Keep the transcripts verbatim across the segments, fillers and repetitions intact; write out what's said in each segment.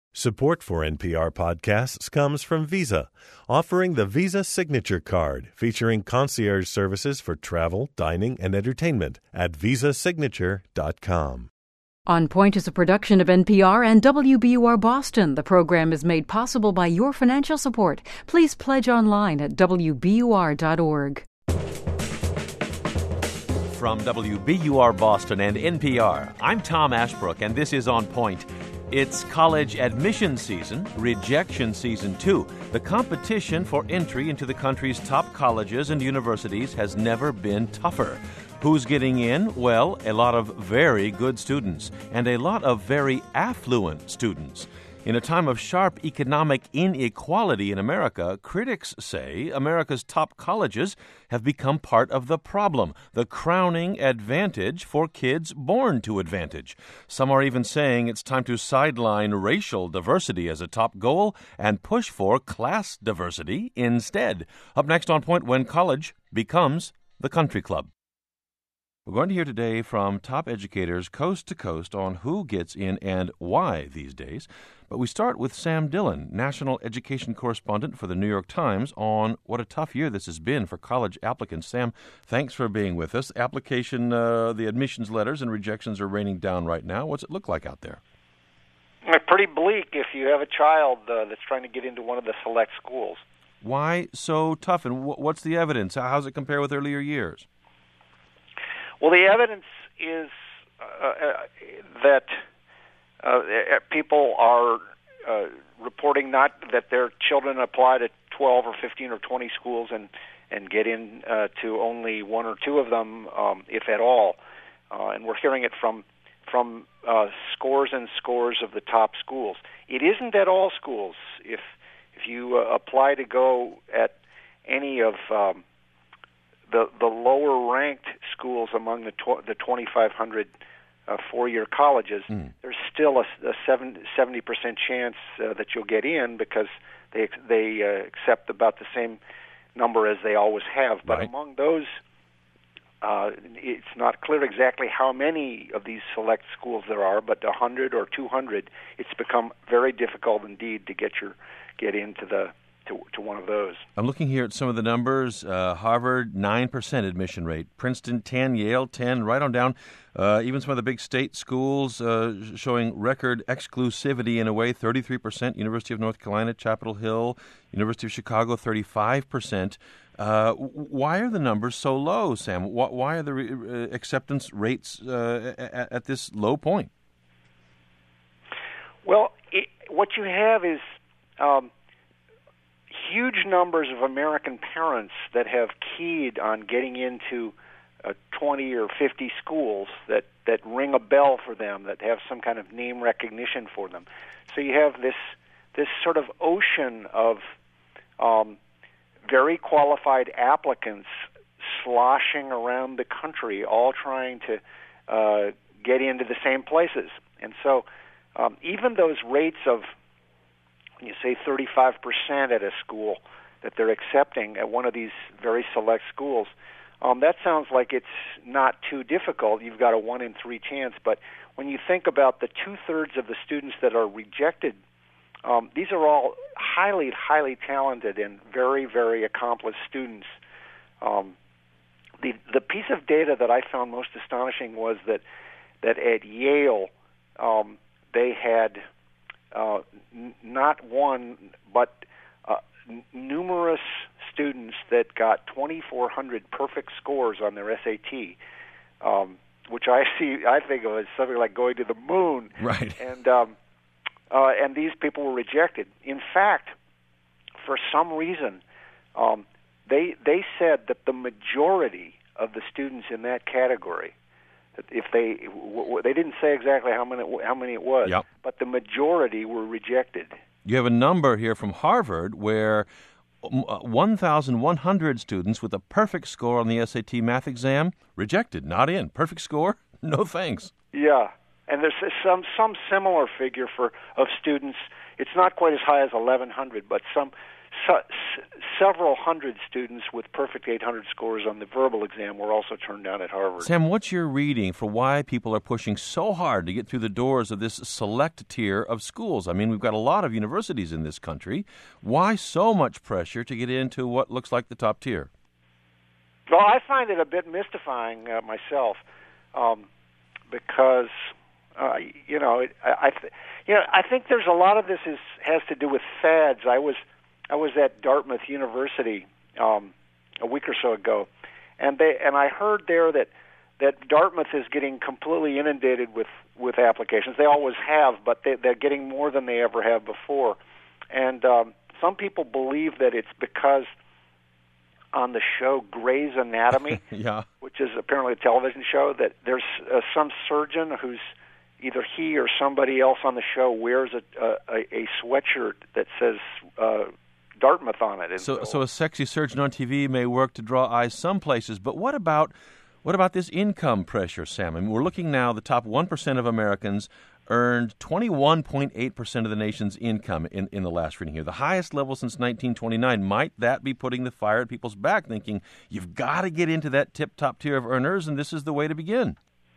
Support for N P R podcasts comes from Visa, offering the Visa Signature Card, featuring concierge services for travel, dining, and entertainment at visa signature dot com. On Point is a production of N P R and W B U R Boston. The program is made possible by your financial support. Please pledge online at w b u r dot org. From W B U R Boston and N P R, I'm Tom Ashbrook, and this is On Point. It's college admission season, rejection season too. The competition for entry into the country's top colleges and universities has never been tougher. Who's getting in? Well, a lot of very good students and a lot of very affluent students. In a time of sharp economic inequality in America, critics say America's top colleges have become part of the problem, the crowning advantage for kids born to advantage. Some are even saying it's time to sideline racial diversity as a top goal and push for class diversity instead. Up next on Point, when college becomes the country club. We're going to hear today from top educators coast to coast on who gets in and why these days. But we start with Sam Dillon, national education correspondent for the New York Times, on what a tough year this has been for college applicants. Sam, thanks for being with us. Application, uh, the admissions letters and rejections are raining down right now. What's it look like out there? Pretty bleak if you have a child uh, that's trying to get into one of the select schools. Why so tough, and w- what's the evidence? How does it compare with earlier years? Well, the evidence is uh, uh, that uh, people are uh, reporting not that their children apply to twelve or fifteen or twenty schools and, and get in uh, to only one or two of them, um, if at all. Uh, and we're hearing it from from uh, scores and scores of the top schools. It isn't at all schools. If if you uh, apply to go at any of um, the the lower-ranked schools among the tw- the twenty-five hundred uh, four-year colleges, mm. there's still a, a seventy percent chance uh, that you'll get in because they they uh, accept about the same number as they always have. But right. among those, uh, it's not clear exactly how many of these select schools there are, but one hundred or two hundred, it's become very difficult indeed to get your get into the To, to one of those. I'm looking here at some of the numbers. Uh, Harvard, nine percent admission rate. Princeton, ten. Yale, ten. Right on down. Uh, even some of the big state schools uh, showing record exclusivity in a way, thirty-three percent. University of North Carolina, Chapel Hill. University of Chicago, thirty-five percent. Uh, why are the numbers so low, Sam? Why are the re- acceptance rates uh, at, at this low point? Well, it, what you have is Um, huge numbers of American parents that have keyed on getting into uh, twenty or fifty schools that, that ring a bell for them, that have some kind of name recognition for them. So you have this this sort of ocean of um, very qualified applicants sloshing around the country, all trying to uh, get into the same places. And so um, even those rates of, you say thirty-five percent at a school that they're accepting at one of these very select schools, um, that sounds like it's not too difficult. You've got a one in three chance. But when you think about the two-thirds of the students that are rejected, um, these are all highly, highly talented and very, very accomplished students. Um, the the piece of data that I found most astonishing was that, that at Yale um, they had Uh, n- not one, but uh, n- numerous students that got twenty-four hundred perfect scores on their S A T, um, which I see, I think of as something like going to the moon. Right. And um, uh, and these people were rejected. In fact, for some reason, um, they they said that the majority of the students in that category, if they they didn't say exactly how many how many it was, yep. but the majority were rejected. You have a number here from Harvard where one thousand one hundred students with a perfect score on the S A T math exam rejected, not in. Perfect score, no thanks. Yeah, and there's some some similar figure for of students. It's not quite as high as eleven hundred, but some so, s- several hundred students with perfect eight hundred scores on the verbal exam were also turned down at Harvard. Sam, what's your reading for why people are pushing so hard to get through the doors of this select tier of schools? I mean, we've got a lot of universities in this country. Why so much pressure to get into what looks like the top tier? Well, I find it a bit mystifying uh, myself, um, because uh, you know, it, I, I th- you know, I think there's a lot of this is has to do with fads. I was I was at Dartmouth University um, a week or so ago, and they and I heard there that that Dartmouth is getting completely inundated with, with applications. They always have, but they, they're getting more than they ever have before. And um, some people believe that it's because on the show Grey's Anatomy, yeah. which is apparently a television show, that there's uh, some surgeon who's either he or somebody else on the show wears a a, a sweatshirt that says uh, Dartmouth on it. And so, so a sexy surgeon on T V may work to draw eyes some places, but what about what about this income pressure, Sam? I mean, we're looking now, the top one percent of Americans earned twenty-one point eight percent of the nation's income in, in the last reading here, the highest level since nineteen twenty-nine. Might that be putting the fire at people's back, thinking you've got to get into that tip-top tier of earners, and this is the way to begin?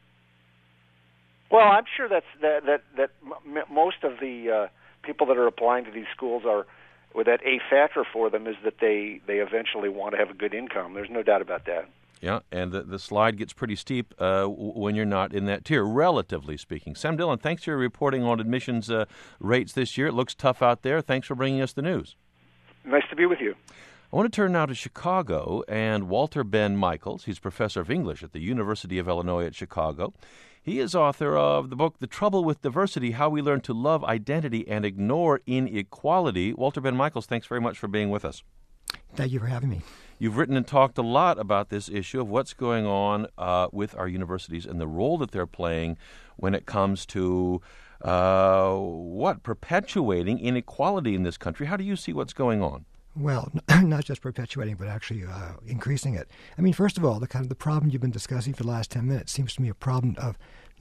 Well, I'm sure that's that that, that m- most of the uh, people that are applying to these schools are, or that a factor for them is that they, they eventually want to have a good income. There's no doubt about that. Yeah, and the, the slide gets pretty steep uh, when you're not in that tier, relatively speaking. Sam Dillon, thanks for your reporting on admissions uh, rates this year. It looks tough out there. Thanks for bringing us the news. Nice to be with you. I want to turn now to Chicago and Walter Ben Michaels. He's professor of English at the University of Illinois at Chicago. He is author of the book, The Trouble with Diversity, How We Learn to Love Identity and Ignore Inequality. Walter Ben Michaels, thanks very much for being with us. Thank you for having me. You've written and talked a lot about this issue of what's going on uh, with our universities and the role that they're playing when it comes to, uh, what, perpetuating inequality in this country. How do you see what's going on? Well, not just perpetuating, but actually uh, increasing it. I mean, first of all, the kind of the problem you've been discussing for the last ten minutes seems to me a problem of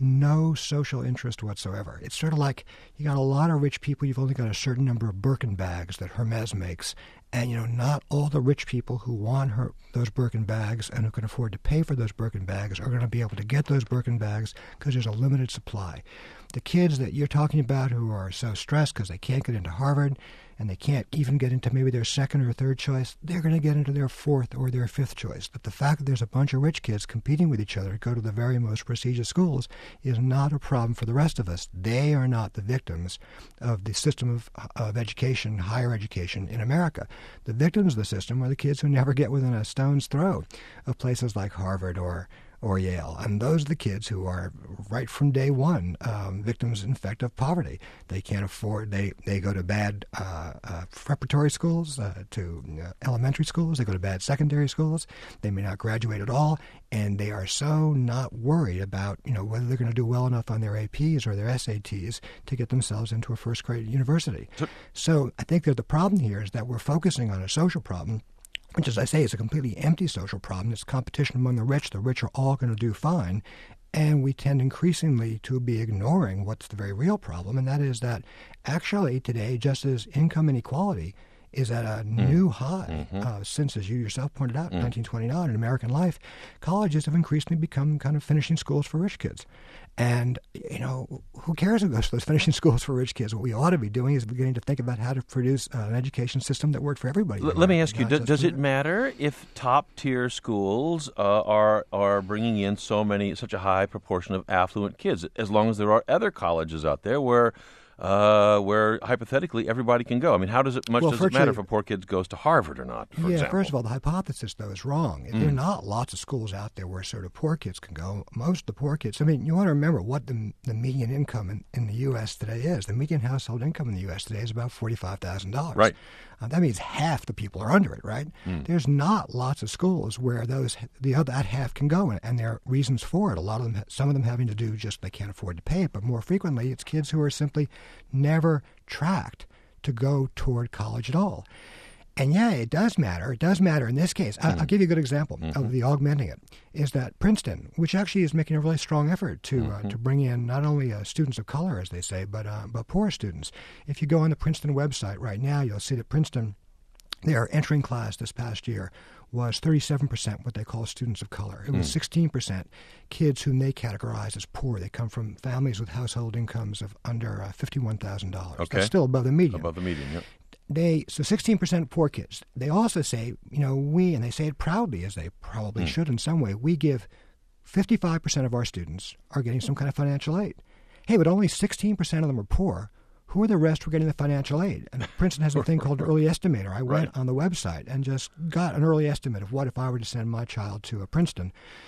no social interest whatsoever. It's sort of like you got a lot of rich people, you've only got a certain number of Birkin bags that Hermes makes, and, you know, not all the rich people who want her, those Birkin bags and who can afford to pay for those Birkin bags are going to be able to get those Birkin bags because there's a limited supply. The kids that you're talking about who are so stressed because they can't get into Harvard and they can't even get into maybe their second or third choice, they're going to get into their fourth or their fifth choice. But the fact that there's a bunch of rich kids competing with each other to go to the very most prestigious schools is not a problem for the rest of us. They are not the victims of the system of, of education, higher education in America. The victims of the system are the kids who never get within a stone's throw of places like Harvard or or Yale. And those are the kids who are, right from day one, um, victims, in fact, of poverty. They can't afford, they, they go to bad uh, uh, preparatory schools, uh, to uh, elementary schools, they go to bad secondary schools, they may not graduate at all, and they are so not worried about, you know, whether they're going to do well enough on their A Ps or their S A Ts to get themselves into a first-grade university. So, so I think that the problem here is that we're focusing on a social problem, which, as I say, is a completely empty social problem. It's competition among the rich. The rich are all going to do fine. And we tend increasingly to be ignoring what's the very real problem, and that is that actually today, just as income inequality is at a mm. new high mm-hmm. uh, since, as you yourself pointed out, mm. nineteen twenty-nine in American life, colleges have increasingly become kind of finishing schools for rich kids. And, you know, who cares who goes to those finishing schools for rich kids? What we ought to be doing is beginning to think about how to produce uh, an education system that worked for everybody. L- let me ask you, do, does it matter if top-tier schools uh, are are bringing in so many, such a high proportion of affluent kids, as long as there are other colleges out there where Uh, where hypothetically everybody can go? I mean, how does it much well, does it matter if a poor kid goes to Harvard or not? For yeah, example? First of all, the hypothesis though is wrong. Mm. There are not lots of schools out there where sort of poor kids can go. Most of the poor kids. I mean, you want to remember what the the median income in, in the U S today is. The median household income in the U S today is about forty-five thousand dollars. Right. Uh, that means half the people are under it. Right. Mm. There's not lots of schools where those the other that half can go, and, and there are reasons for it. A lot of them, some of them having to do just they can't afford to pay it, but more frequently it's kids who are simply never tracked to go toward college at all. And yeah, it does matter. It does matter in this case. I, mm. I'll give you a good example mm-hmm. of the augmenting it, is that Princeton, which actually is making a really strong effort to mm-hmm. uh, to bring in not only uh, students of color, as they say, but uh, but poor students. If you go on the Princeton website right now, you'll see that Princeton, their entering class this past year was thirty-seven percent what they call students of color. It was mm. sixteen percent kids whom they categorize as poor. They come from families with household incomes of under uh, fifty-one thousand dollars. Okay. That's still above the median. Above the median, yep. They so sixteen percent poor kids. They also say, you know, we, and they say it proudly, as they probably mm. should in some way, we give fifty-five percent of our students are getting some kind of financial aid. Hey, but only sixteen percent of them are poor. Who are the rest who are getting the financial aid? And Princeton has a thing called early estimator. I went right. on the website and just got an early estimate of what if I were to send my child to a Princeton,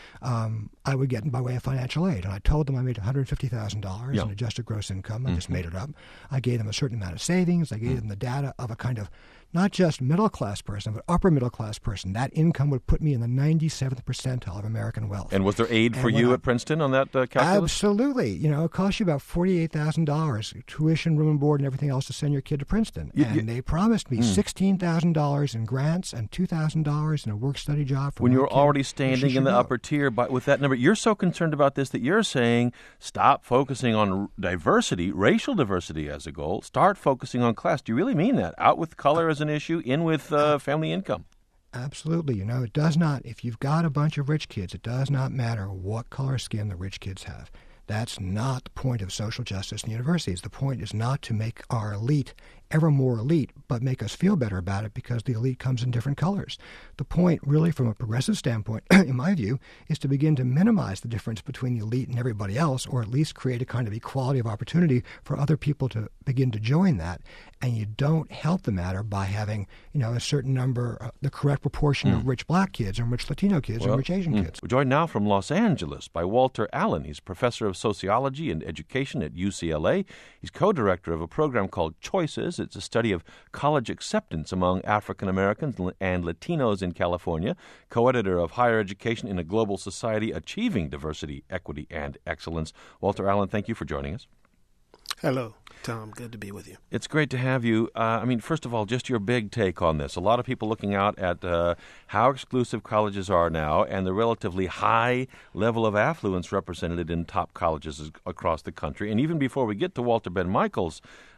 um, I would get by way of financial aid. And I told them I made one hundred fifty thousand dollars yep. in adjusted gross income. I mm-hmm. just made it up. I gave them a certain amount of savings. I gave mm-hmm. them the data of a kind of not just middle-class person, but upper middle-class person. That income would put me in the ninety-seventh percentile of American wealth. And was there aid and for you I, at Princeton on that uh, calculus? Absolutely. You know, it costs you about forty-eight thousand dollars, tuition, room and board, and everything else to send your kid to Princeton. You, and you, they promised me mm. sixteen thousand dollars in grants and two thousand dollars in a work-study job. For when you were kid, already standing in the know. upper tier by, with that number, you're so concerned about this that you're saying stop focusing on diversity, racial diversity as a goal, start focusing on class. Do you really mean that? Out with color as an issue, in with uh, family income. Absolutely. You know, it does not, if you've got a bunch of rich kids, it does not matter what color skin the rich kids have. That's not the point of social justice in universities. The point is not to make our elite ever more elite, but make us feel better about it because the elite comes in different colors. The point, really, from a progressive standpoint, in my view, is to begin to minimize the difference between the elite and everybody else, or at least create a kind of equality of opportunity for other people to begin to join that. And you don't help the matter by having, you know, a certain number, uh, the correct proportion mm. of rich black kids and rich Latino kids well, and rich Asian mm. kids. We're joined now from Los Angeles by Walter Allen. He's professor of sociology and education at U C L A. He's co-director of a program called Choices. It's a study of college acceptance among African Americans and Latinos in California, co-editor of Higher Education in a Global Society, Achieving Diversity, Equity, and Excellence. Walter Allen, thank you for joining us. Hello, Tom. Good to be with you. It's great to have you. Uh, I mean, first of all, just your big take on this. A lot of people looking out at uh, how exclusive colleges are now and the relatively high level of affluence represented in top colleges across the country. And even before we get to Walter Ben Michael's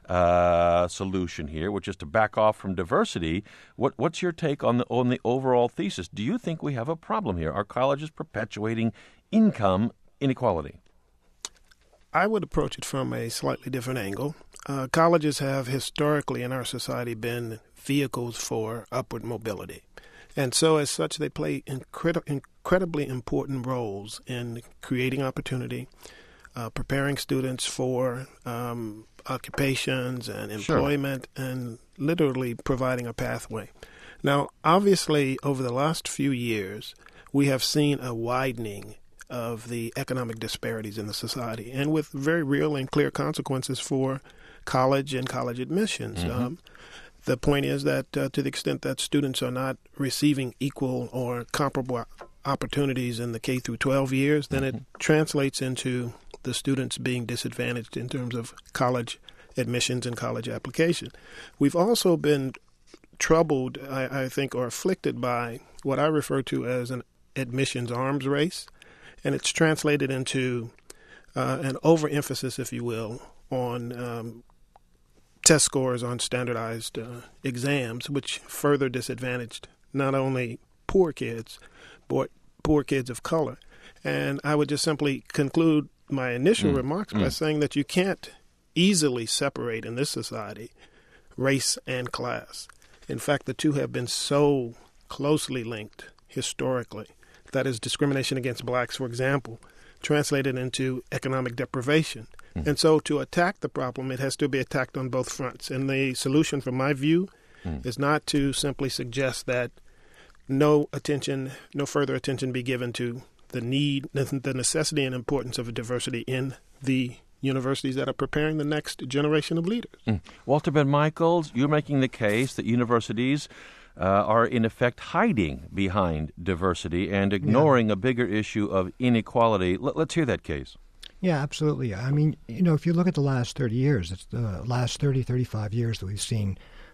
uh, solution here, which is to back off from diversity, what, what's your take on the on the overall thesis? Do you think we have a problem here? Are colleges perpetuating income inequality? I would approach it from a slightly different angle. Uh, colleges have historically in our society been vehicles for upward mobility. And so as such, they play incred- incredibly important roles in creating opportunity, uh, preparing students for um, occupations and employment, sure. and literally providing a pathway. Now, obviously, over the last few years, we have seen a widening of the economic disparities in the society, and with very real and clear consequences for college and college admissions. Mm-hmm. Um, the point is that uh, to the extent that students are not receiving equal or comparable opportunities in the K through twelve years, then mm-hmm. it translates into the students being disadvantaged in terms of college admissions and college application. We've also been troubled, I, I think, or afflicted by what I refer to as an admissions arms race. And it's translated into uh, an overemphasis, if you will, on um, test scores on standardized uh, exams, which further disadvantaged not only poor kids, but poor kids of color. And I would just simply conclude my initial mm. remarks mm. by saying that you can't easily separate in this society race and class. In fact, the two have been so closely linked historically. That is, discrimination against blacks, for example, translated into economic deprivation. Mm. And so to attack the problem, it has to be attacked on both fronts. And the solution, from my view, mm. is not to simply suggest that no attention, no further attention be given to the need, the necessity and importance of diversity in the universities that are preparing the next generation of leaders. Mm. Walter Ben Michaels, you're making the case that universities Uh, are in effect hiding behind diversity and ignoring yeah. a bigger issue of inequality. Let, let's hear that case. Yeah, absolutely. I mean, you know, if you look at the last thirty years, it's the last thirty, thirty-five years that we've seen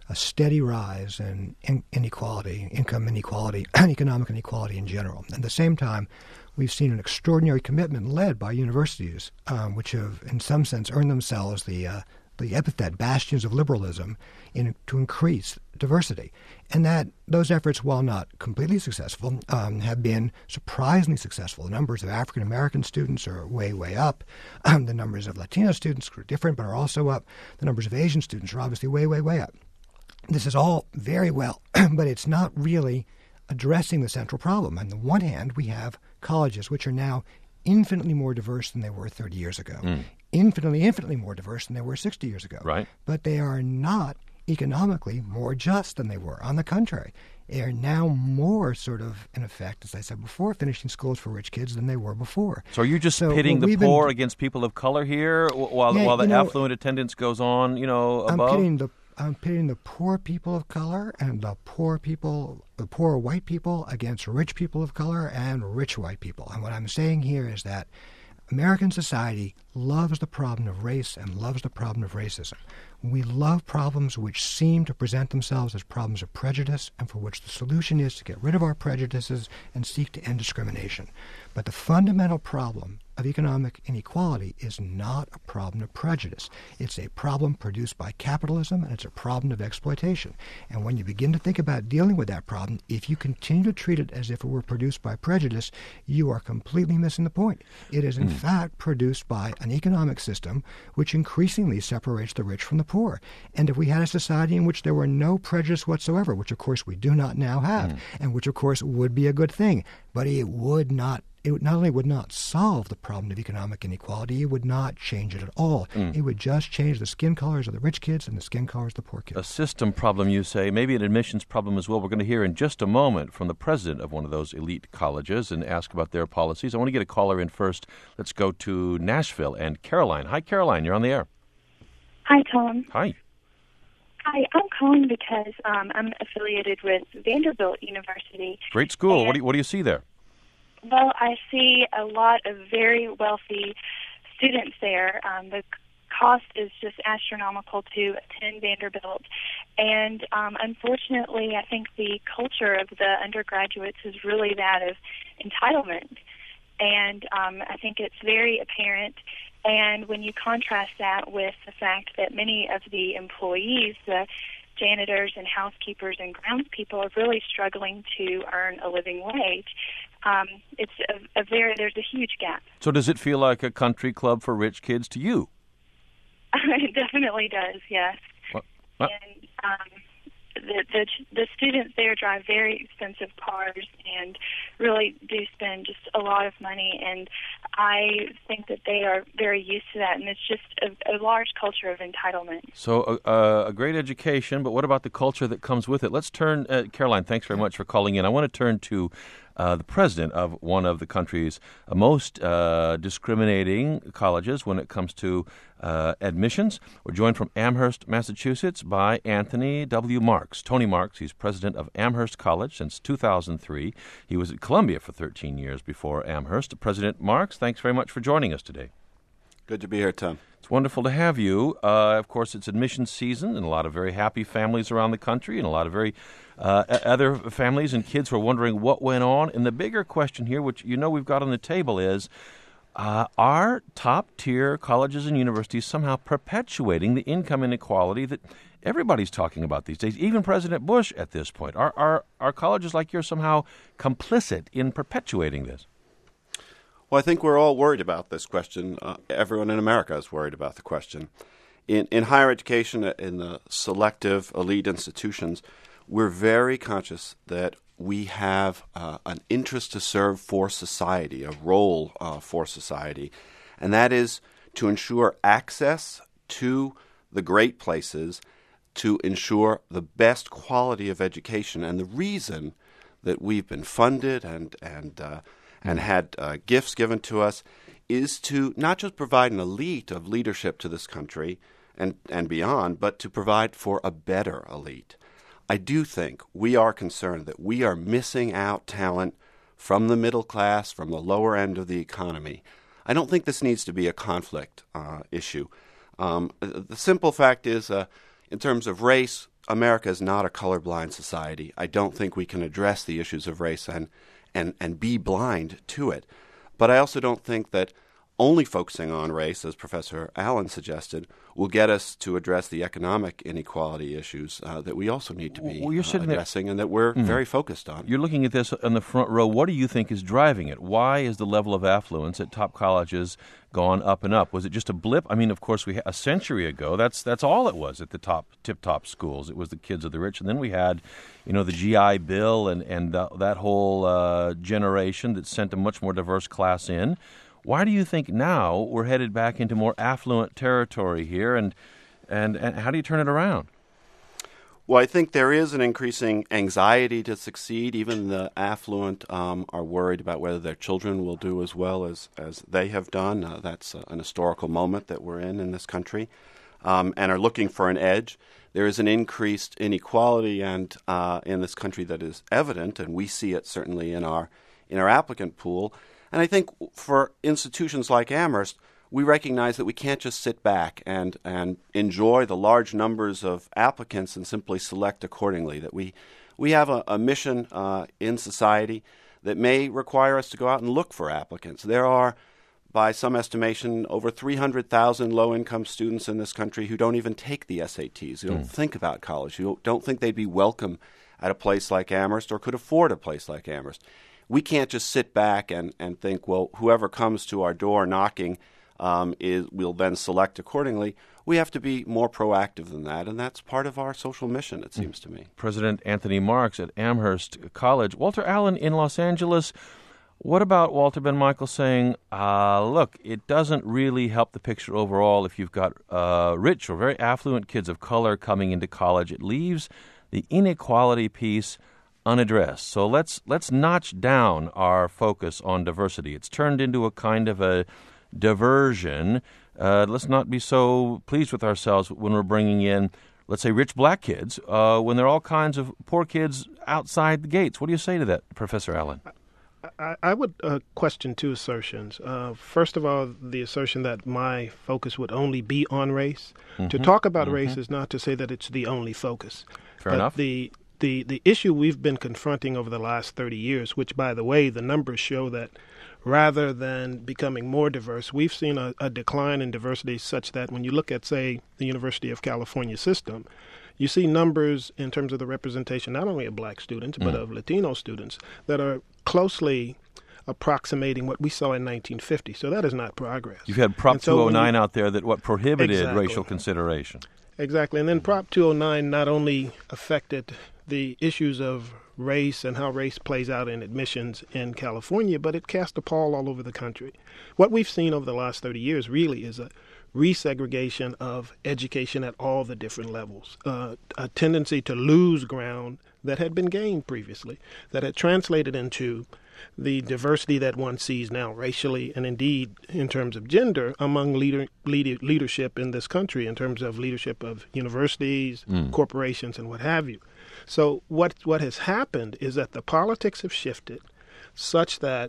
a steady rise in, in inequality, income inequality, and economic inequality in general. At the same time, we've seen an extraordinary commitment led by universities, um, which have, in some sense, earned themselves the uh, the epithet bastions of liberalism in, to increase diversity. And that those efforts, while not completely successful, um, have been surprisingly successful. The numbers of African-American students are way, way up. Um, the numbers of Latino students are different, but are also up. The numbers of Asian students are obviously way, way, way up. This is all very well, but it's not really addressing the central problem. On the one hand, we have colleges which are now infinitely more diverse than they were thirty years ago. Mm. Infinitely, infinitely more diverse than they were sixty years ago. Right. But they are not economically more just than they were. On the contrary, they are now more sort of, in effect, as I said before, finishing schools for rich kids than they were before. So are you just so pitting the poor been, against people of color here while, yeah, while the know, affluent attendance goes on, you know, above? I'm pitting the I'm pitting the poor people of color and the poor people, the poor white people against rich people of color and rich white people. And what I'm saying here is that American society loves the problem of race and loves the problem of racism. We love problems which seem to present themselves as problems of prejudice and for which the solution is to get rid of our prejudices and seek to end discrimination. But the fundamental problem of economic inequality is not a problem of prejudice. It's a problem produced by capitalism, and it's a problem of exploitation. And when you begin to think about dealing with that problem, if you continue to treat it as if it were produced by prejudice, you are completely missing the point. It is, in mm. fact, produced by an economic system which increasingly separates the rich from the poor. And if we had a society in which there were no prejudice whatsoever, which, of course, we do not now have, mm. and which, of course, would be a good thing, but it would not It not only would not solve the problem of economic inequality, it would not change it at all. Mm. It would just change the skin colors of the rich kids and the skin colors of the poor kids. A system problem, you say, maybe an admissions problem as well. We're going to hear in just a moment from the president of one of those elite colleges and ask about their policies. I want to get a caller in first. Let's go to Nashville and Caroline. Hi, Caroline. You're on the air. Hi, Tom. Hi. Hi, I'm calling because um, I'm affiliated with Vanderbilt University. Great school. What do you, what do you see there? Well, I see a lot of very wealthy students there. Um, the cost is just astronomical to attend Vanderbilt. And um, unfortunately, I think the culture of the undergraduates is really that of entitlement. And um, I think it's very apparent. And when you contrast that with the fact that many of the employees, the janitors and housekeepers and groundspeople, are really struggling to earn a living wage, Um, it's a, a very there's a huge gap. So does it feel like a country club for rich kids to you? It definitely does, yes. What? What? And um, the, the the students there drive very expensive cars and really do spend just a lot of money. And I think that they are very used to that, and it's just a, a large culture of entitlement. So uh, a great education, but what about the culture that comes with it? Let's turn, uh, Caroline, thanks very much for calling in. I want to turn to Uh, the president of one of the country's uh, most uh, discriminating colleges when it comes to uh, admissions. We're joined from Amherst, Massachusetts by Anthony W. Marks. Tony Marks, he's president of Amherst College since two thousand three. He was at Columbia for thirteen years before Amherst. President Marks, thanks very much for joining us today. Good to be here, Tom. It's wonderful to have you. Uh, of course, it's admissions season, and a lot of very happy families around the country, and a lot of very uh, other families and kids who are wondering what went on. And the bigger question here, which you know we've got on the table, is uh, are top-tier colleges and universities somehow perpetuating the income inequality that everybody's talking about these days, even President Bush at this point? Are, are, are colleges like yours somehow complicit in perpetuating this? Well, I think we're all worried about this question. Uh, everyone in America is worried about the question. In, in higher education, in the selective elite institutions, we're very conscious that we have uh, an interest to serve for society, a role uh, for society, and that is to ensure access to the great places, to ensure the best quality of education. And the reason that we've been funded and and uh, and had uh, gifts given to us is to not just provide an elite of leadership to this country and, and beyond, but to provide for a better elite. I do think we are concerned that we are missing out talent from the middle class, from the lower end of the economy. I don't think this needs to be a conflict uh, issue. Um, the simple fact is, uh, in terms of race, America is not a colorblind society. I don't think we can address the issues of race and, and, and be blind to it. But I also don't think that only focusing on race, as Professor Allen suggested, will get us to address the economic inequality issues uh, that we also need to be well, you're uh, sitting addressing there. and that we're Mm. very focused on. You're looking at this in the front row. What do you think is driving it? Why is the level of affluence at top colleges gone up and up? Was it just a blip? I mean, of course, we a century ago, that's that's all it was at the top tip-top schools. It was the kids of the rich. And then we had, you know, the G I Bill and, and the, that whole uh, generation that sent a much more diverse class in. Why do you think now we're headed back into more affluent territory here, and, and, and how do you turn it around? Well, I think there is an increasing anxiety to succeed. Even the affluent um, are worried about whether their children will do as well as, as they have done. Uh, that's uh, an historical moment that we're in in this country, um, and are looking for an edge. There is an increased inequality and uh, in this country that is evident, and we see it certainly in our in our applicant pool. And I think for institutions like Amherst, we recognize that we can't just sit back and, and enjoy the large numbers of applicants and simply select accordingly, that we, we have a, a mission uh, in society that may require us to go out and look for applicants. There are, by some estimation, over three hundred thousand low-income students in this country who don't even take the S A Ts, who don't mm. think about college, who don't think they'd be welcome at a place like Amherst or could afford a place like Amherst. We can't just sit back and, and think, well, whoever comes to our door knocking um, is we'll then select accordingly. We have to be more proactive than that, and that's part of our social mission, it seems to me. President Anthony Marks at Amherst College. Walter Allen in Los Angeles, what about Walter Ben Michael saying, uh, look, it doesn't really help the picture overall if you've got uh, rich or very affluent kids of color coming into college. It leaves the inequality piece unaddressed. So let's let's notch down our focus on diversity. It's turned into a kind of a diversion. Uh, let's not be so pleased with ourselves when we're bringing in, let's say, rich black kids, uh, when there are all kinds of poor kids outside the gates. What do you say to that, Professor Allen? I, I would uh, question two assertions. Uh, first of all, the assertion that my focus would only be on race. Mm-hmm. To talk about mm-hmm. race is not to say that it's the only focus. Fair but enough. The The, the issue we've been confronting over the last thirty years, which, by the way, the numbers show that rather than becoming more diverse, we've seen a, a decline in diversity such that when you look at, say, the University of California system, you see numbers in terms of the representation not only of black students, mm. but of Latino students that are closely approximating what we saw in nineteen fifty. So that is not progress. You've had Prop so two oh nine you, out there that what prohibited exactly. racial consideration. Exactly. And then Prop two oh nine not only affected the issues of race and how race plays out in admissions in California, but it cast a pall all over the country. What we've seen over the last thirty years really is a resegregation of education at all the different levels, uh, a tendency to lose ground that had been gained previously, that had translated into the diversity that one sees now racially and indeed in terms of gender among leader, leader, leadership in this country, in terms of leadership of universities, mm. corporations, and what have you. So what what has happened is that the politics have shifted such that...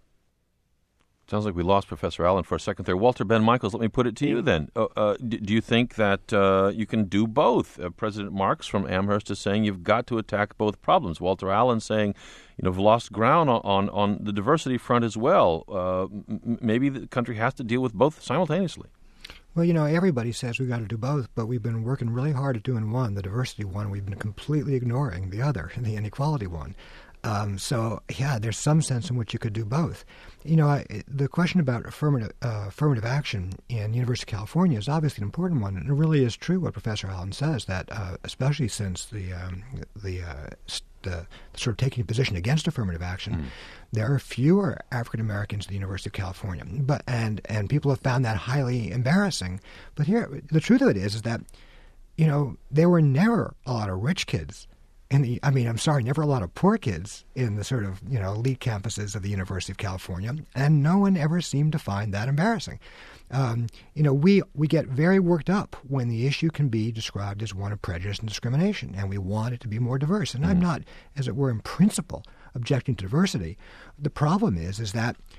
Sounds like we lost Professor Allen for a second there. Walter Ben Michaels, let me put it to you then. Uh, uh, do, do you think that uh, you can do both? Uh, President Marks from Amherst is saying you've got to attack both problems. Walter Allen saying, you know, we've lost ground on, on, on the diversity front as well. Uh, m- maybe the country has to deal with both simultaneously. Well, you know, everybody says we've got to do both, but we've been working really hard at doing one, the diversity one. We've been completely ignoring the other, the inequality one. Um, so, yeah, there's some sense in which you could do both. You know, I, the question about affirmative, uh, affirmative action in University of California is obviously an important one. And it really is true what Professor Allen says, that uh, especially since the um, the, uh, the sort of taking a position against affirmative action, mm. there are fewer African Americans at the University of California. But and, and people have found that highly embarrassing. But here, the truth of it is, is that, you know, there were never a lot of rich kids. In the, I mean, I'm sorry, never a lot of poor kids in the sort of, you know, elite campuses of the University of California, and no one ever seemed to find that embarrassing. Um, you know, we, we get very worked up when the issue can be described as one of prejudice and discrimination, and we want it to be more diverse. And mm. I'm not, as it were, in principle, objecting to diversity. The problem is, is that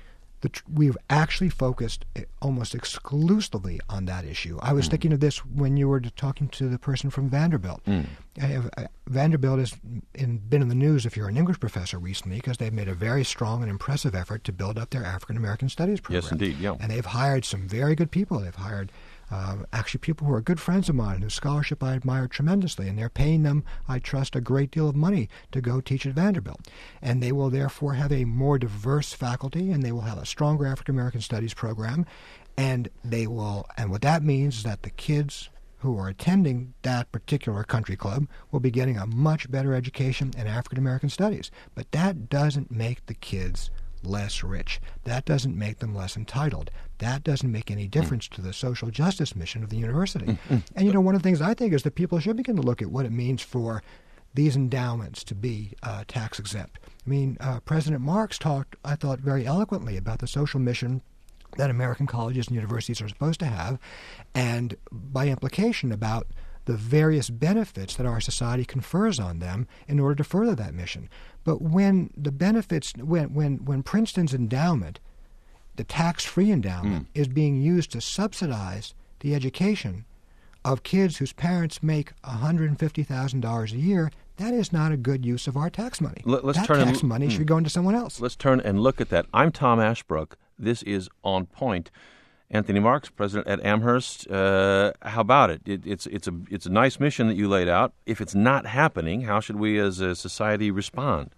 the tr- we've actually focused almost exclusively on that issue. I was mm. thinking of this when you were talking to the person from Vanderbilt. Mm. Uh, Vanderbilt has in, been in the news, if you're an English professor, recently because they've made a very strong and impressive effort to build up their African American Studies program. Yes, indeed. Yeah. And they've hired some very good people. They've hired Uh, actually people who are good friends of mine whose scholarship I admire tremendously, and they're paying them, I trust, a great deal of money to go teach at Vanderbilt. And they will therefore have a more diverse faculty, and they will have a stronger African American Studies program, and they will, and what that means is that the kids who are attending that particular country club will be getting a much better education in African American Studies. But that doesn't make the kids less rich. That doesn't make them less entitled. That doesn't make any difference mm. to the social justice mission of the university. Mm-hmm. And, you know, one of the things I think is that people should begin to look at what it means for these endowments to be uh, tax exempt. I mean, uh, President Marx talked, I thought, very eloquently about the social mission that American colleges and universities are supposed to have, and by implication about the various benefits that our society confers on them in order to further that mission. But when the benefits, when when, when Princeton's endowment, the tax-free endowment, mm. is being used to subsidize the education of kids whose parents make one hundred fifty thousand dollars a year, that is not a good use of our tax money. Let, let's that turn tax and, money mm. should be going to someone else. Let's turn and look at that. I'm Tom Ashbrook. This is On Point. Anthony Marks, president at Amherst. Uh, how about it? it? It's it's a it's a nice mission that you laid out. If it's not happening, how should we as a society respond?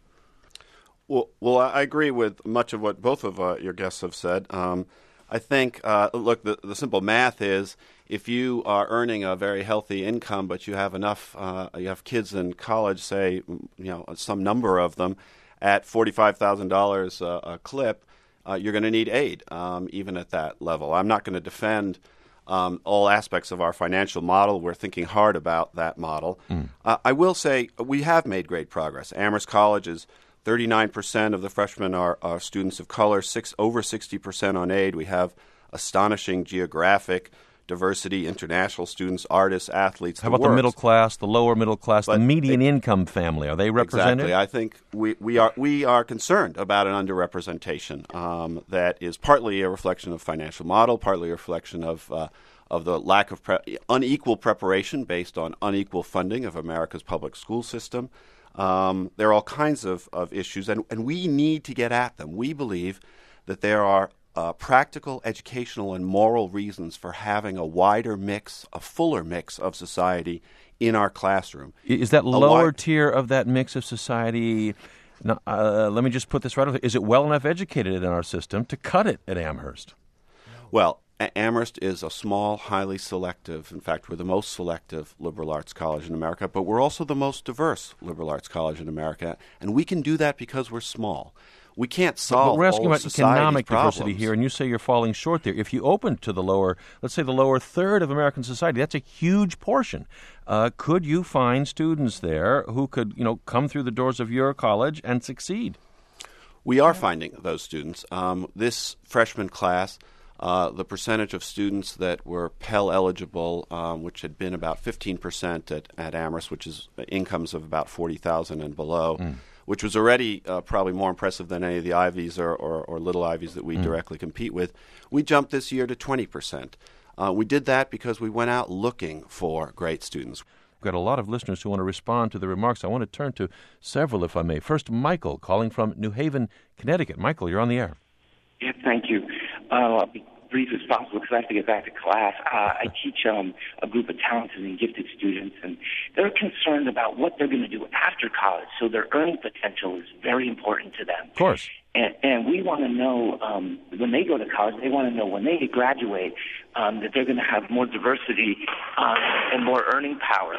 Well, well, I agree with much of what both of uh, your guests have said. Um, I think, uh, look, the, the simple math is if you are earning a very healthy income, but you have enough, uh, you have kids in college, say, you know, some number of them, at forty-five thousand dollars a, a clip. Uh, you're going to need aid, um, even at that level. I'm not going to defend um, all aspects of our financial model. We're thinking hard about that model. Mm. Uh, I will say we have made great progress. Amherst College is thirty-nine percent of the freshmen are, are students of color, six, over sixty percent on aid. We have astonishing geographic diversity, international students, artists, athletes. How about works. the middle class, the lower middle class, but the median it, income family? Are they represented? Exactly. I think we, we are we are concerned about an underrepresentation um, that is partly a reflection of financial model, partly a reflection of uh, of the lack of pre- unequal preparation based on unequal funding of America's public school system. Um, there are all kinds of, of issues, and, and we need to get at them. We believe that there are Uh, practical, educational, and moral reasons for having a wider mix, a fuller mix of society in our classroom. Is that a lower wide- tier of that mix of society, uh, let me just put this right away, is it well enough educated in our system to cut it at Amherst? Well, a- Amherst is a small, highly selective, in fact, we're the most selective liberal arts college in America, but we're also the most diverse liberal arts college in America, and we can do that because we're small. We can't solve but we're asking all about of society's economic problems. diversity here, and you say you're falling short there. If you open to the lower, let's say the lower third of American society, that's a huge portion. Uh, could you find students there who could, you know, come through the doors of your college and succeed? We are finding those students. Um, this freshman class, uh, the percentage of students that were Pell eligible, um, which had been about fifteen percent at, at Amherst, which is incomes of about forty thousand and below, mm. which was already uh, probably more impressive than any of the Ivies or, or, or little Ivies that we mm. directly compete with. We jumped this year to twenty percent. Uh, we did that because we went out looking for great students. We've got a lot of listeners who want to respond to the remarks. I want to turn to several, if I may. First, Michael, calling from New Haven, Connecticut. Michael, you're on the air. Yeah, thank you. Uh, I'll be brief as possible because I have to get back to class. Uh, I teach um, a group of talented and gifted students, and they're concerned about what they're going to do after college. So their earning potential is very important to them. Of course. And, and we want to know, um, when they go to college, they want to know when they graduate um, that they're going to have more diversity um, and more earning power.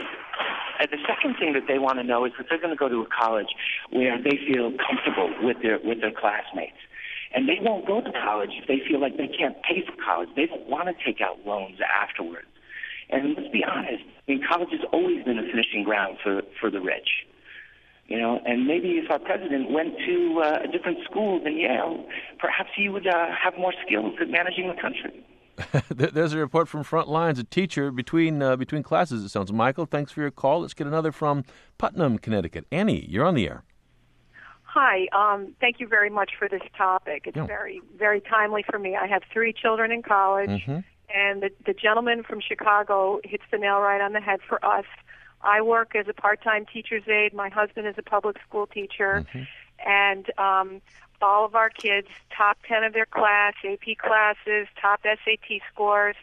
And the second thing that they want to know is that they're going to go to a college where they feel comfortable with their with their classmates. And they won't go to college if they feel like they can't pay for college. They don't want to take out loans afterwards. And let's be honest, I mean, college has always been a finishing ground for, for the rich. You know, and maybe if our president went to uh, a different school than Yale, perhaps he would uh, have more skills at managing the country. There's a report from Front Lines, a teacher between uh, between classes, it sounds. Michael, thanks for your call. Let's get another from Putnam, Connecticut. Annie, you're on the air. Hi. Um, thank you very much for this topic. It's Yeah. very, very timely for me. I have three children in college, Mm-hmm. and the, the gentleman from Chicago hits the nail right on the head for us. I work as a part-time teacher's aide. My husband is a public school teacher, Mm-hmm. and um, all of our kids, top ten of their class, A P classes, top S A T scores,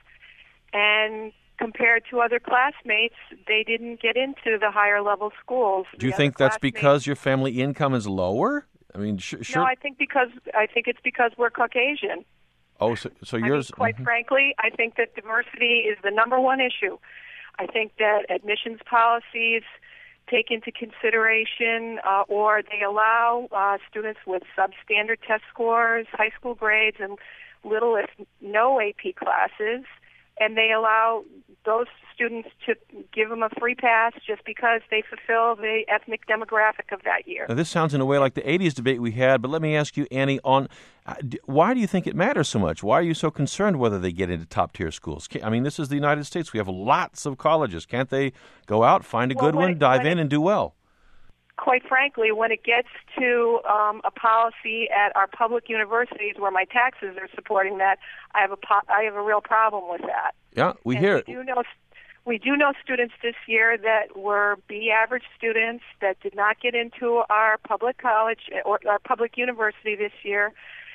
and compared to other classmates, they didn't get into the higher level schools. Do you The think other that's classmates- because your family income is lower? I mean, sh- sure. No, I think because I think it's because we're Caucasian. oh, so, so I mean, yours. quite mhm. frankly, I think that diversity is the number one issue. I think that admissions policies take into consideration uh, or they allow uh, students with substandard test scores, high school grades, and little if no A P classes, and they allow those students to give them a free pass just because they fulfill the ethnic demographic of that year. Now, this sounds in a way like the eighties debate we had, but let me ask you, Annie, on uh, d- why do you think it matters so much? Why are you so concerned whether they get into top-tier schools? Ca- I mean, this is the United States. We have lots of colleges. Can't they go out, find a Well, good when one, it- dive when in, it- and do well? Quite frankly, when it gets to um, a policy at our public universities where my taxes are supporting that, I have a po- I have a real problem with that. Yeah, we And hear we it. do know we do know students this year that were B average students that did not get into our public college or our public university this year,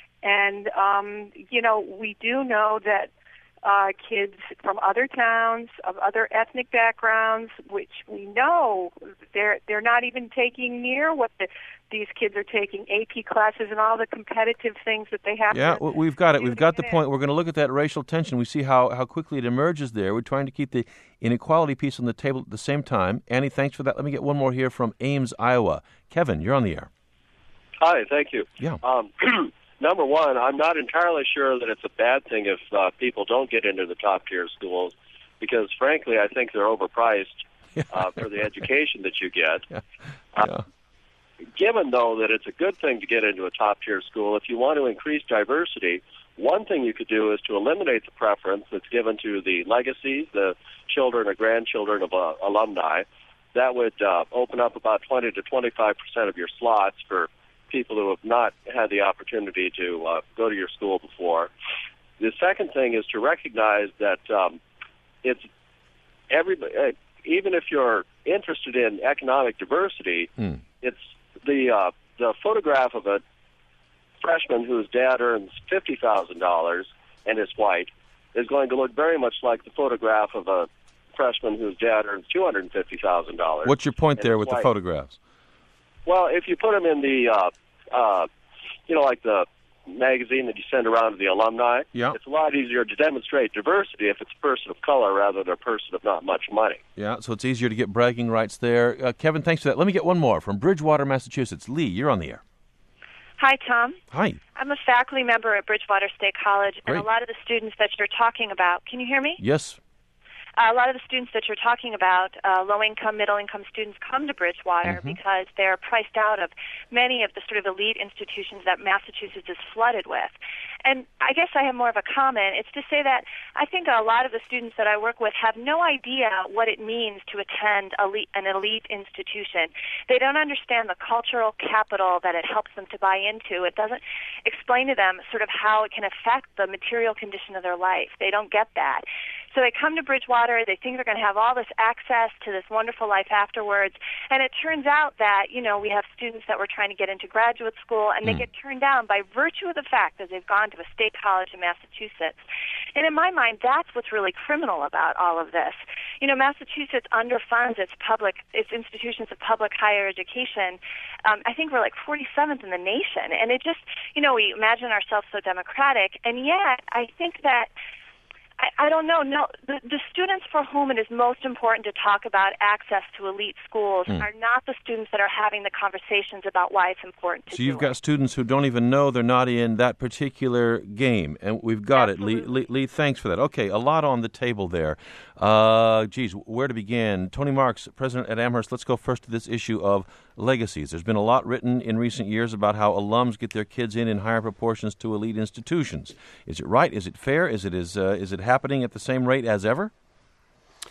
and um, you know we do know that uh, kids from other towns of other ethnic backgrounds, which we know they're they're not even taking near what the, these kids are taking, A P classes and all the competitive things that they have Yeah, to. w- we've got it. do We've to got the get point. in. We're going to look at that racial tension. We see how, how quickly it emerges there. We're trying to keep the inequality piece on the table at the same time. Annie, thanks for that. Let me get one more here from Ames, Iowa. Kevin, you're on the air. Hi, thank you. Yeah. Um, number one, I'm not entirely sure that it's a bad thing if uh, people don't get into the top tier schools, because frankly, I think they're overpriced uh, for the education that you get. Yeah. Uh, Yeah. Given, though, that it's a good thing to get into a top tier school, if you want to increase diversity, one thing you could do is to eliminate the preference that's given to the legacies, the children or grandchildren of uh, alumni. That would uh, open up about twenty to twenty-five percent of your slots for people who have not had the opportunity to uh, go to your school before. The second thing is to recognize that um, it's everybody, uh, even if you're interested in economic diversity, Hmm. it's the uh, the photograph of a freshman whose dad earns fifty thousand dollars and is white is going to look very much like the photograph of a freshman whose dad earns two hundred fifty thousand dollars. What's your point and there is with the white. photographs? Well, if you put them in the, uh, uh, you know, like the magazine that you send around to the alumni, Yeah. it's a lot easier to demonstrate diversity if it's a person of color rather than a person of not much money. Yeah, so it's easier to get bragging rights there. Uh, Kevin, thanks for that. Let me get one more from Bridgewater, Massachusetts. Lee, you're on the air. Hi, Tom. Hi. I'm a faculty member at Bridgewater State College, and Great. a lot of the students that you're talking about, can you hear me? Yes. Uh, a lot of the students that you're talking about, uh, low-income, middle-income students, come to Bridgewater Mhm. because they're priced out of many of the sort of elite institutions that Massachusetts is flooded with. And I guess I have more of a comment. It's to say that I think a lot of the students that I work with have no idea what it means to attend elite, an elite institution. They don't understand the cultural capital that it helps them to buy into. It doesn't explain to them sort of how it can affect the material condition of their life. They don't get that. So they come to Bridgewater, they think they're going to have all this access to this wonderful life afterwards, and it turns out that, you know, we have students that were trying to get into graduate school, and they Mm. get turned down by virtue of the fact that they've gone to a state college in Massachusetts. And in my mind, that's what's really criminal about all of this. You know, Massachusetts underfunds its public, its institutions of public higher education. Um, I think we're like forty-seventh in the nation, and it just, you know, we imagine ourselves so democratic, and yet I think that I, I don't know. No, the, the students for whom it is most important to talk about access to elite schools Mm. are not the students that are having the conversations about why it's important to So you've do got it. students who don't even know they're not in that particular game, and we've got it. Lee, Absolutely. Lee, Lee, thanks for that. Okay, a lot on the table there. Uh, geez, where to begin? Tony Marks, president at Amherst. Let's go first to this issue of legacies. There's been a lot written in recent years about how alums get their kids in in higher proportions to elite institutions. Is it right? Is it fair? Is it is uh, is it happening at the same rate as ever?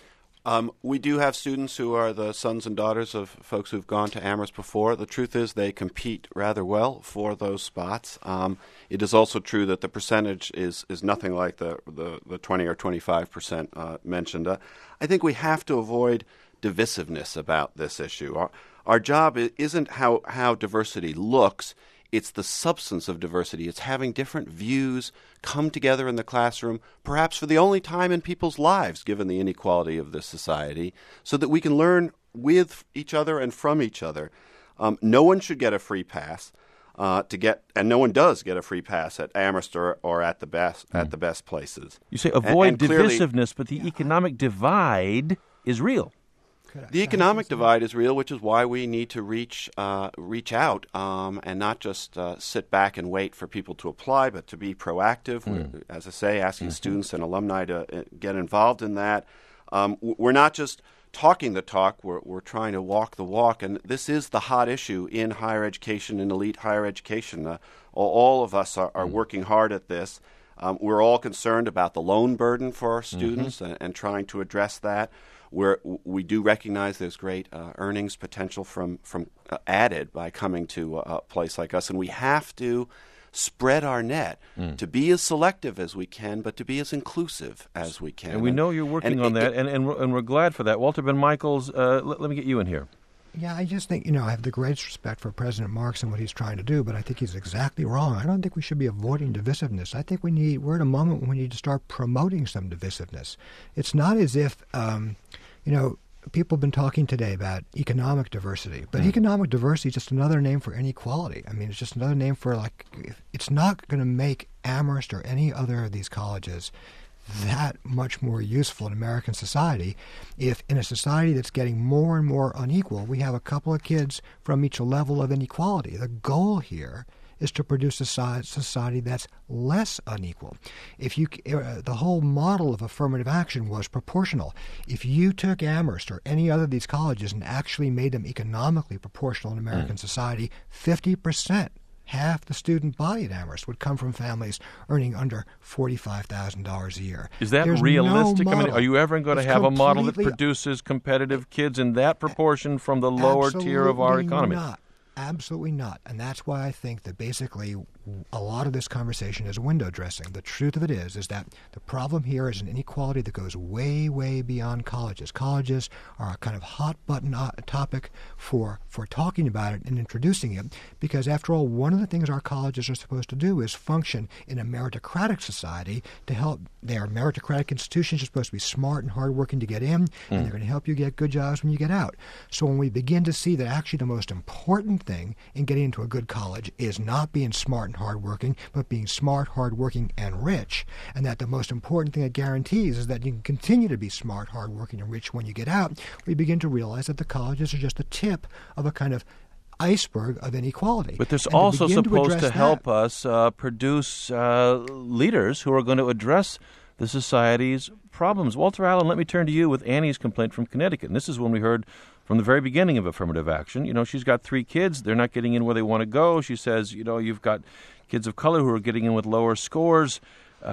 Um, we do have students who are the sons and daughters of folks who've gone to Amherst before. The truth is they compete rather well for those spots. Um, it is also true that the percentage is, is nothing like the, the, the twenty or twenty-five percent uh, mentioned. Uh, I think we have to avoid divisiveness about this issue. Our, our job isn't how, how diversity looks. It's the substance of diversity. It's having different views come together in the classroom, perhaps for the only time in people's lives, given the inequality of this society, so that we can learn with each other and from each other. Um, no one should get a free pass uh, to get, and no one does get a free pass at Amherst or, or at the best mm. at the best places. You say avoid and, and clearly, divisiveness, but the yeah. economic divide is real. The economic divide is real, which is why we need to reach uh, reach out um, and not just uh, sit back and wait for people to apply, but to be proactive. Mm. As I say, asking mm-hmm. students and alumni to uh, get involved in that. Um, we're not just talking the talk, we're, we're trying to walk the walk, and this is the hot issue in higher education, in elite higher education. Uh, all, all of us are, are mm. working hard at this. Um, we're all concerned about the loan burden for our students mm-hmm. and, and trying to address that. We're, we do recognize there's great uh, earnings potential from, from uh, added by coming to a, a place like us, and we have to spread our net mm. to be as selective as we can, but to be as inclusive as we can. And we know you're working and, on and, that, and, and, we're, and we're glad for that. Walter Ben Michaels, uh, let, let me get you in here. Yeah, I just think, you know, I have the greatest respect for President Marks and what he's trying to do, but I think he's exactly wrong. I don't think we should be avoiding divisiveness. I think we need, we're at a moment when we need to start promoting some divisiveness. It's not as if, um, you know, people have been talking today about economic diversity, but mm. economic diversity is just another name for inequality. I mean, it's just another name for, like, it's not going to make Amherst or any other of these colleges that much more useful in American society if in a society that's getting more and more unequal, we have a couple of kids from each level of inequality. The goal here is to produce a society that's less unequal. If you, uh, the whole model of affirmative action was proportional. If you took Amherst or any other of these colleges and actually made them economically proportional in American mm. society, fifty percent, half the student body at Amherst would come from families earning under forty-five thousand dollars a year. Is that There's realistic? No I mean, are you ever going to it's have a model that produces competitive kids in that proportion from the lower tier of our economy? Not. Absolutely not. And that's why I think that basically a lot of this conversation is window dressing. The truth of it is, is that the problem here is an inequality that goes way, way beyond colleges. Colleges are a kind of hot button topic for, for talking about it and introducing it, because after all, one of the things our colleges are supposed to do is function in a meritocratic society to help. They are meritocratic institutions. You're supposed to be smart and hardworking to get in, mm. and they're going to help you get good jobs when you get out. So when we begin to see that actually the most important thing in getting into a good college is not being smart and hardworking, but being smart, hardworking, and rich, and that the most important thing it guarantees is that you can continue to be smart, hardworking, and rich when you get out, we begin to realize that the colleges are just the tip of a kind of iceberg of inequality. But there's and also to supposed to, to help that, us uh, produce uh, leaders who are going to address the society's problems. Walter Allen, let me turn to you with Annie's complaint from Connecticut. And this is when we heard from the very beginning of affirmative action. You know, she's got three kids. They're not getting in where they want to go. She says, you know, you've got kids of color who are getting in with lower scores. Uh,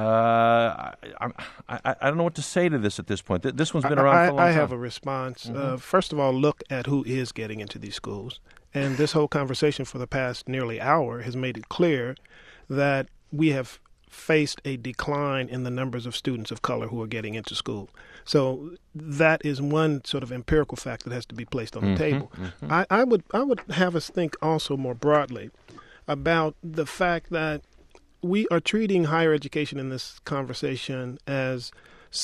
I, I, I don't know what to say to this at this point. This one's been around I, for a long I time. have a response. Mm-hmm. Uh, first of all, look at who is getting into these schools. And this whole conversation for the past nearly hour has made it clear that we have faced a decline in the numbers of students of color who are getting into school. So that is one sort of empirical fact that has to be placed on the mm-hmm, table. Mm-hmm. I, I would I would have us think also more broadly about the fact that we are treating higher education in this conversation as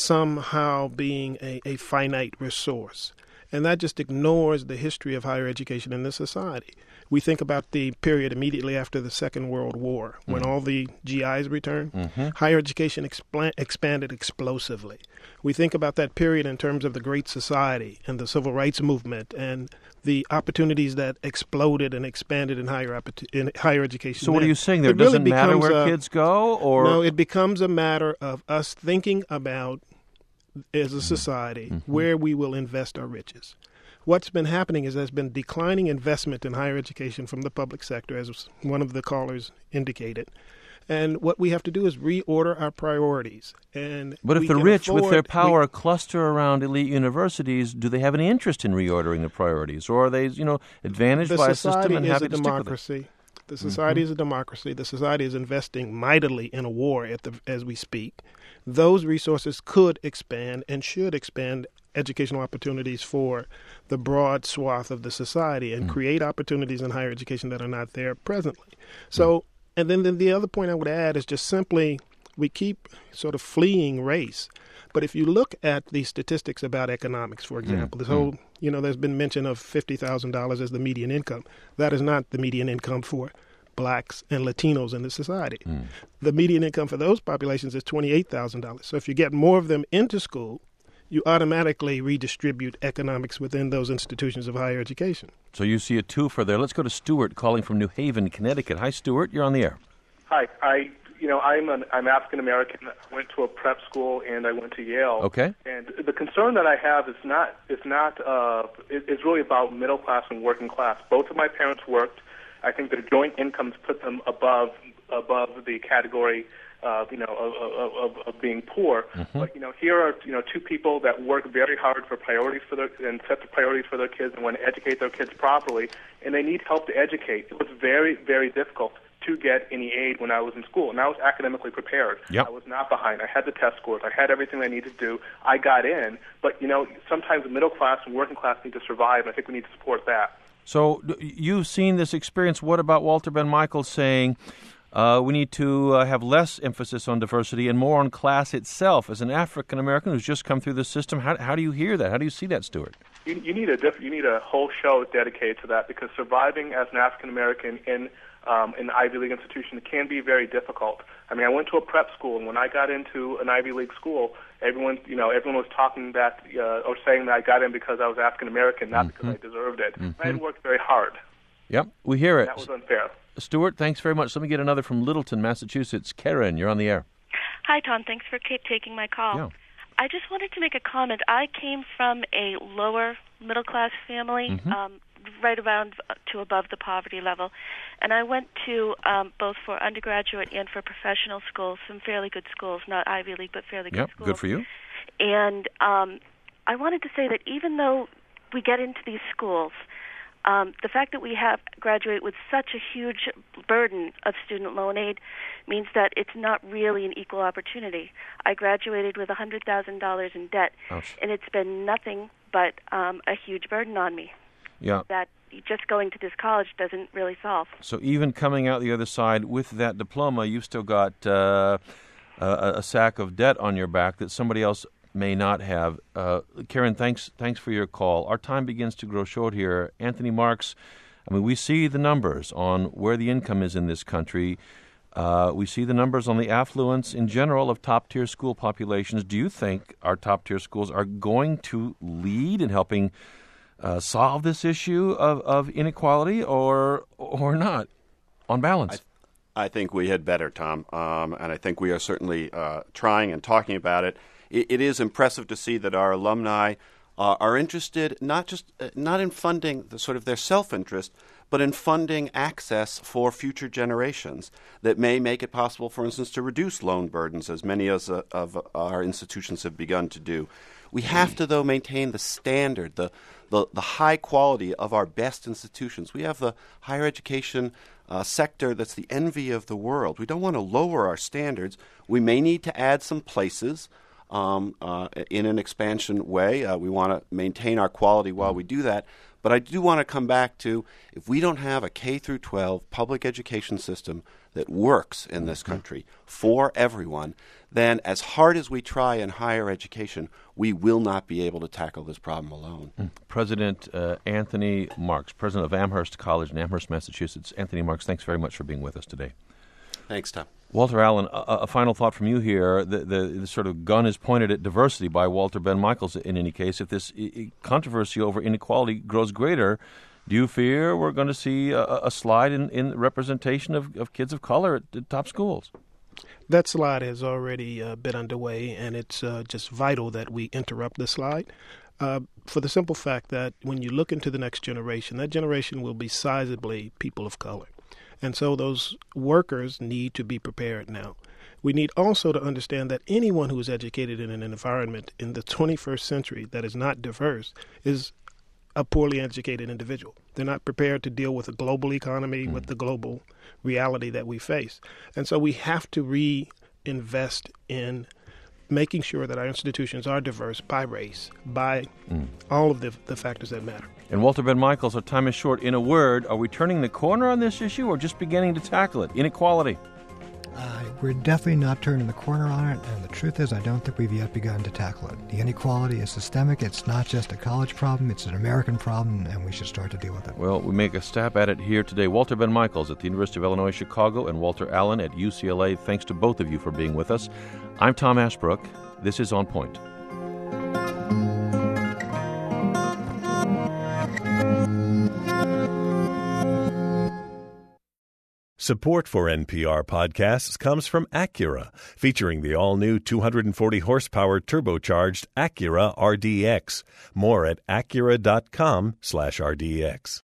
somehow being a, a finite resource. And that just ignores the history of higher education in this society. We think about the period immediately after the Second World War, when mm-hmm. all the G Is returned. Mm-hmm. Higher education expl- expanded explosively. We think about that period in terms of the Great Society and the Civil Rights Movement and the opportunities that exploded and expanded in higher opportu- in higher education. So what are you saying there? It doesn't really matter where a, kids go? Or No, it becomes a matter of us thinking about, as a society, mm-hmm. where we will invest our riches. What's been happening is there's been declining investment in higher education from the public sector, as one of the callers indicated. And what we have to do is reorder our priorities. And But if we the can rich, afford, with their power, we, cluster around elite universities, do they have any interest in reordering the priorities? Or are they, you know, advantaged by a system and happy a to democracy. stick with it? The society Mm-hmm. is a democracy. The society is investing mightily in a war at the, as we speak. Those resources could expand and should expand educational opportunities for the broad swath of the society and mm. create opportunities in higher education that are not there presently. So, mm. and then, then the other point I would add is just simply we keep sort of fleeing race. But if you look at the statistics about economics, for example, mm. this whole, you know, there's been mention of fifty thousand dollars as the median income. That is not the median income for blacks and Latinos in the society. Mm. The median income for those populations is twenty-eight thousand dollars. So if you get more of them into school, you automatically redistribute economics within those institutions of higher education. So you see a twofer there. Let's go to Stuart calling from New Haven, Connecticut. Hi, Stuart. You're on the air. Hi. I, you know, I'm an I'm African American. I went to a prep school and I went to Yale. Okay. And the concern that I have is not is not uh, is really about middle class and working class. Both of my parents worked. I think their joint incomes put them above above the category, uh, you know, of, of, of being poor. Mm-hmm. But you know, here are you know two people that work very hard for priorities for their and set the priorities for their kids and want to educate their kids properly, and they need help to educate. It was very very difficult to get any aid when I was in school, and I was academically prepared. Yep. I was not behind. I had the test scores. I had everything I needed to do. I got in, but you know, sometimes the middle class and working class need to survive, and I think we need to support that. So you've seen this experience. What about Walter Ben Michaels saying uh, we need to uh, have less emphasis on diversity and more on class itself? As an African American who's just come through the system, how, how do you hear that? How do you see that, Stuart? You, you need a diff- you need a whole show dedicated to that, because surviving as an African American in um, an Ivy League institution can be very difficult. I mean, I went to a prep school, and when I got into an Ivy League school, everyone, you know, everyone was talking that uh, or saying that I got in because I was African American, not mm-hmm. because I deserved it. Mm-hmm. I had worked very hard. Yep, we hear it. That was unfair. Stuart, thanks very much. Let me get another from Littleton, Massachusetts. Karen, you're on the air. Hi, Tom. Thanks for k- taking my call. Yeah. I just wanted to make a comment. I came from a lower middle-class family, mm-hmm. um, right around to above the poverty level, and I went to um, both for undergraduate and for professional schools, some fairly good schools, not Ivy League, but fairly good yep, schools. Good for you. And um, I wanted to say that even though we get into these schools, um, the fact that we have graduate with such a huge burden of student loan aid means that it's not really an equal opportunity. I graduated with one hundred thousand dollars in debt, Ouch. And it's been nothing but um, a huge burden on me. Yeah. That just going to this college doesn't really solve. So even coming out the other side with that diploma, you've still got uh, a, a sack of debt on your back that somebody else may not have. Uh, Karen, thanks thanks for your call. Our time begins to grow short here. Anthony Marks, I mean, we see the numbers on where the income is in this country. Uh, we see the numbers on the affluence in general of top-tier school populations. Do you think our top-tier schools are going to lead in helping uh, solve this issue of, of inequality or or not, on balance? I, th- I think we had better, Tom, um, and I think we are certainly uh, trying and talking about it. it. It is impressive to see that our alumni uh, are interested not just uh, not in funding the sort of their self-interest, but in funding access for future generations that may make it possible, for instance, to reduce loan burdens, as many as, uh, of our institutions have begun to do. We have to, though, maintain the standard, the, the, the high quality of our best institutions. We have the higher education uh, sector that's the envy of the world. We don't want to lower our standards. We may need to add some places um, uh, in an expansion way. Uh, we want to maintain our quality while we do that. But I do want to come back to, if we don't have a K through twelve public education system that works in this country for everyone, then as hard as we try in higher education, we will not be able to tackle this problem alone. Mm. President uh, Anthony Marks, president of Amherst College in Amherst, Massachusetts. Anthony Marks, thanks very much for being with us today. Thanks, Tom. Walter Allen, a, a final thought from you here. The, the, the sort of gun is pointed at diversity by Walter Ben Michaels in any case. If this I- controversy over inequality grows greater, do you fear we're going to see a, a slide in, in representation of, of kids of color at the top schools? That slide has already uh, been underway, and it's uh, just vital that we interrupt the slide uh, for the simple fact that when you look into the next generation, that generation will be sizably people of color. And so those workers need to be prepared now. We need also to understand that anyone who is educated in an environment in the twenty-first century that is not diverse is a poorly educated individual. They're not prepared to deal with a global economy, mm. with the global reality that we face. And so we have to reinvest in making sure that our institutions are diverse by race, by mm. all of the, the factors that matter. And Walter Ben Michaels, our time is short. In a word, are we turning the corner on this issue or just beginning to tackle it? Inequality. Uh, we're definitely not turning the corner on it, and the truth is I don't think we've yet begun to tackle it. The inequality is systemic. It's not just a college problem. It's an American problem, and we should start to deal with it. Well, we make a stab at it here today. Walter Ben Michaels at the University of Illinois Chicago and Walter Allen at U C L A. Thanks to both of you for being with us. I'm Tom Ashbrook. This is On Point. Support for N P R podcasts comes from Acura, featuring the all-new two hundred forty horsepower turbocharged Acura R D X. More at acura dot com slash R D X.